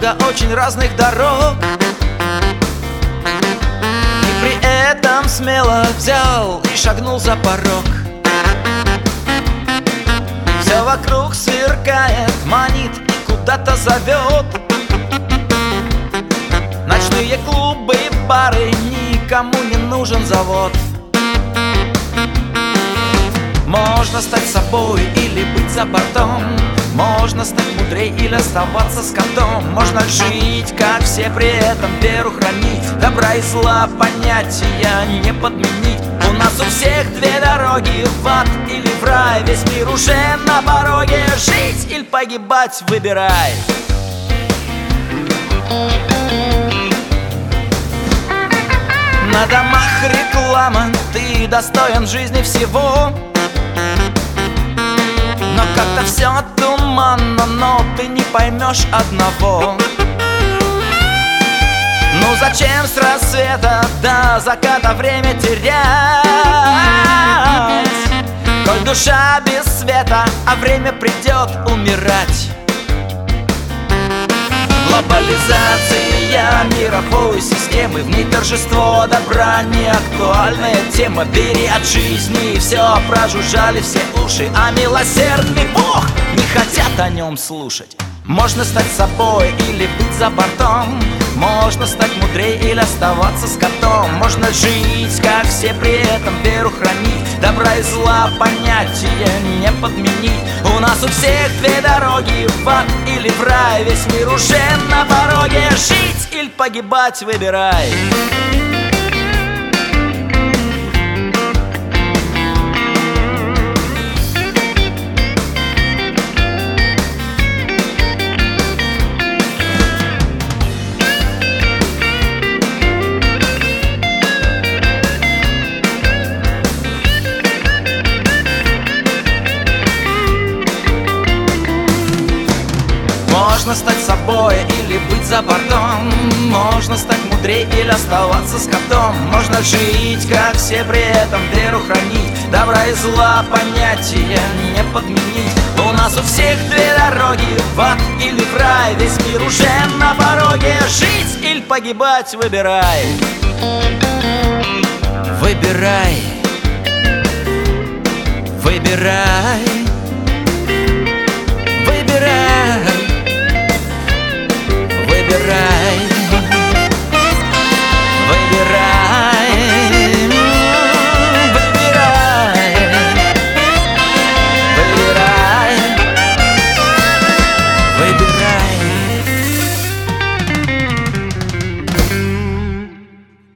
много очень разных дорог, и при этом смело взял и шагнул за порог. Все вокруг сверкает, манит и куда-то зовет. Ночные клубы, бары, никому не нужен завод. Можно стать собой или быть за бортом, можно стать мудрей или оставаться скотом. Можно жить, как все, при этом веру хранить, добра и зла понятия не подменить. У нас у всех две дороги, в ад или в рай. Весь мир уже на пороге, жить или погибать выбирай. На домах реклама, ты достоин жизни всего. Но как-то все туманно, но ты не поймешь одного. Ну зачем с рассвета до заката время терять, коль душа без света, а время придет умирать. Глобализация мировой системы, в ней торжество добра не актуальная тема. Бери от жизни все, прожужжали все уши, а милосердный Бог не хотят о нем слушать. Можно стать собой или быть за бортом, можно стать мудрей или оставаться скотом. Можно жить, как все, при этом веру хранить, добра и зла понятия не подменить. У нас у всех две дороги, в ад или в рай. Весь мир уже на пороге, жить или погибать выбирай. Можно стать собой или быть за бортом, можно стать мудрей или оставаться скотом. Можно жить, как все, при этом веру хранить, добра и зла понятия не подменить. У нас у всех две дороги, в ад или в рай. Весь мир уже на пороге, жить или погибать выбирай. Выбирай. Выбирай. Выбирай. Выбирай.